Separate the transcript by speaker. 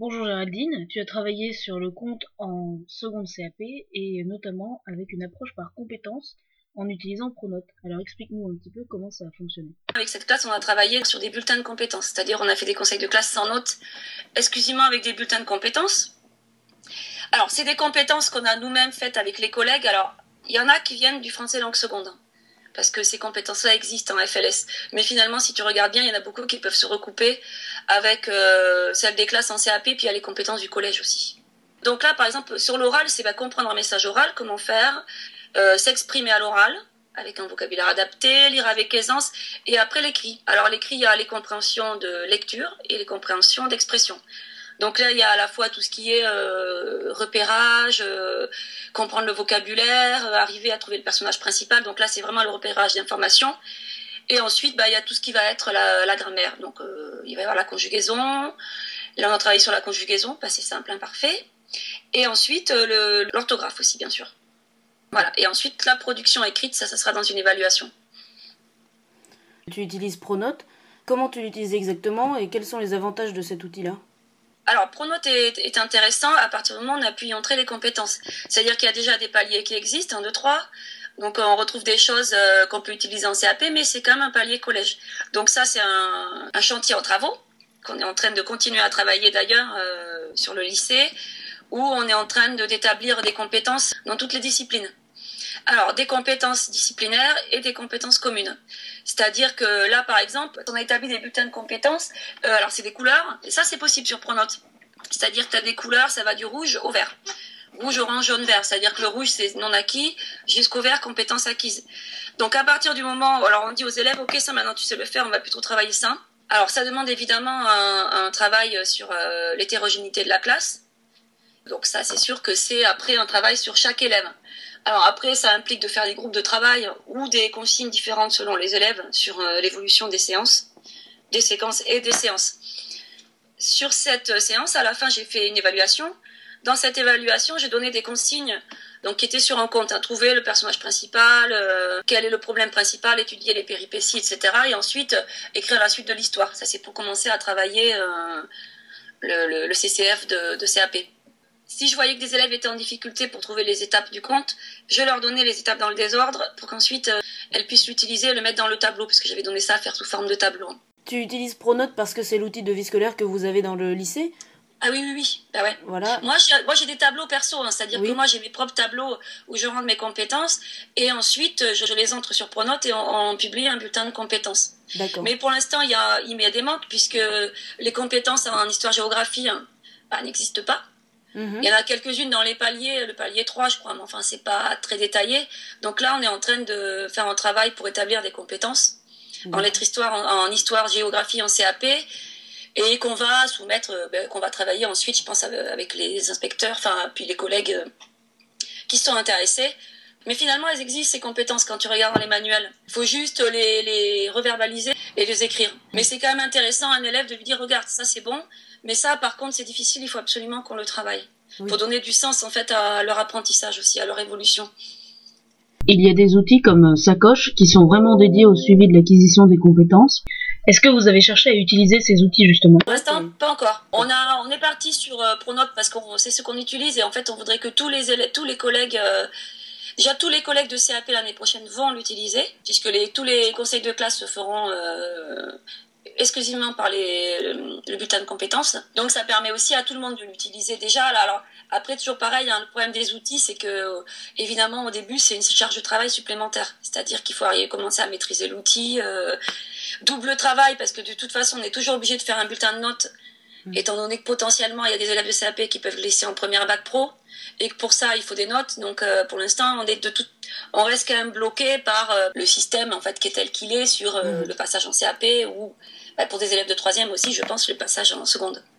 Speaker 1: Bonjour Géraldine, tu as travaillé sur le compte en seconde CAP et notamment avec une approche par compétences en utilisant Pronote. Alors explique-nous un petit peu comment ça a fonctionné.
Speaker 2: Avec cette classe, on a travaillé sur des bulletins de compétences, c'est-à-dire on a fait des conseils de classe sans notes, exclusivement avec des bulletins de compétences. Alors, c'est des compétences qu'on a nous-mêmes faites avec les collègues. Alors, il y en a qui viennent du français langue seconde, parce que ces compétences-là existent en FLS. Mais finalement, si tu regardes bien, il y en a beaucoup qui peuvent se recouper avec celles des classes en CAP, puis il y a les compétences du collège aussi. Donc là, par exemple, sur l'oral, c'est comprendre un message oral, comment faire, s'exprimer à l'oral, avec un vocabulaire adapté, lire avec aisance, et après l'écrit. Alors l'écrit, il y a les compréhensions de lecture et les compréhensions d'expression. Donc là, il y a à la fois tout ce qui est repérage, comprendre le vocabulaire, arriver à trouver le personnage principal. Donc là, c'est vraiment le repérage d'informations. Et ensuite, il y a tout ce qui va être la grammaire. Donc il va y avoir la conjugaison. Là, on a travaillé sur la conjugaison, passé simple, imparfait. Et ensuite, l'orthographe aussi, bien sûr. Voilà. Et ensuite, la production écrite, ça sera dans une évaluation.
Speaker 3: Tu utilises Pronote. Comment tu l'utilises exactement et quels sont les avantages de cet outil-là ?
Speaker 2: Alors, Pronote est intéressant à partir du moment où on a pu y entrer les compétences. C'est-à-dire qu'il y a déjà des paliers qui existent, 1, 2, 3. Donc, on retrouve des choses qu'on peut utiliser en CAP, mais c'est quand même un palier collège. Donc ça, c'est un chantier en travaux qu'on est en train de continuer à travailler d'ailleurs sur le lycée, où on est en train d'établir des compétences dans toutes les disciplines. Alors, des compétences disciplinaires et des compétences communes. C'est-à-dire que là, par exemple, on a établi des bulletins de compétences. Alors, c'est des couleurs, et ça, c'est possible sur Pronote. C'est-à-dire que tu as des couleurs, ça va du rouge au vert. Rouge, orange, jaune, vert. C'est-à-dire que le rouge, c'est non acquis, jusqu'au vert, compétences acquises. Donc, à partir du moment où alors on dit aux élèves, OK, ça, maintenant, tu sais le faire, on va plutôt travailler ça. Alors, ça demande évidemment un travail sur l'hétérogénéité de la classe. Donc ça, c'est sûr que c'est après un travail sur chaque élève. Alors après, ça implique de faire des groupes de travail ou des consignes différentes selon les élèves sur l'évolution des séances, des séquences et des séances. Sur cette séance, à la fin, j'ai fait une évaluation. Dans cette évaluation, j'ai donné des consignes donc, qui étaient sur un compte. Trouver le personnage principal, quel est le problème principal, étudier les péripéties, etc. Et ensuite, écrire la suite de l'histoire. Ça, c'est pour commencer à travailler le CCF de CAP. Si je voyais que des élèves étaient en difficulté pour trouver les étapes du compte, je leur donnais les étapes dans le désordre pour qu'ensuite elles puissent l'utiliser et le mettre dans le tableau, parce que j'avais donné ça à faire sous forme de tableau.
Speaker 3: Tu utilises Pronote parce que c'est l'outil de vie scolaire que vous avez dans le lycée ?
Speaker 2: Ah oui. Bah ouais.
Speaker 3: Voilà.
Speaker 2: Moi, j'ai des tableaux perso, c'est-à-dire que moi, j'ai mes propres tableaux où je rentre mes compétences et ensuite, je les entre sur Pronote et on publie un bulletin de compétences.
Speaker 3: D'accord.
Speaker 2: Mais pour l'instant, il y a des manques puisque les compétences en histoire-géographie n'existent pas. Il y en a quelques-unes dans les paliers, le palier 3, je crois, mais enfin, c'est pas très détaillé. Donc là, on est en train de faire un travail pour établir des compétences en lettres-histoire, en histoire-géographie, en CAP, et qu'on va soumettre, qu'on va travailler ensuite, je pense, avec les inspecteurs, puis les collègues qui sont intéressés. Mais finalement, elles existent, ces compétences, quand tu regardes dans les manuels. Il faut juste les reverbaliser et les écrire. Mais c'est quand même intéressant à un élève de lui dire, regarde, ça c'est bon, mais ça, par contre, c'est difficile, il faut absolument qu'on le travaille. Pour donner du sens, en fait, à leur apprentissage aussi, à leur évolution.
Speaker 1: Il y a des outils comme Sacoche qui sont vraiment dédiés au suivi de l'acquisition des compétences. Est-ce que vous avez cherché à utiliser ces outils justement ?
Speaker 2: Pour l'instant, pas encore. On est parti sur Pronote parce que c'est ce qu'on utilise et en fait, on voudrait que tous les collègues... Déjà, tous les collègues de CAP l'année prochaine vont l'utiliser, puisque tous les conseils de classe se feront exclusivement par le bulletin de compétences. Donc, ça permet aussi à tout le monde de l'utiliser déjà. Là, alors, après, toujours pareil, le problème des outils, c'est que, évidemment, au début, c'est une charge de travail supplémentaire. C'est-à-dire qu'il faut commencer à maîtriser l'outil. Double travail, parce que de toute façon, on est toujours obligé de faire un bulletin de notes, étant donné que potentiellement, il y a des élèves de CAP qui peuvent le laisser en première bac pro. Et que pour ça, il faut des notes. Donc, pour l'instant, on reste quand même bloqué par le système, en fait, qui est tel qu'il est sur le passage en CAP ou, pour des élèves de 3e aussi, je pense, le passage en seconde.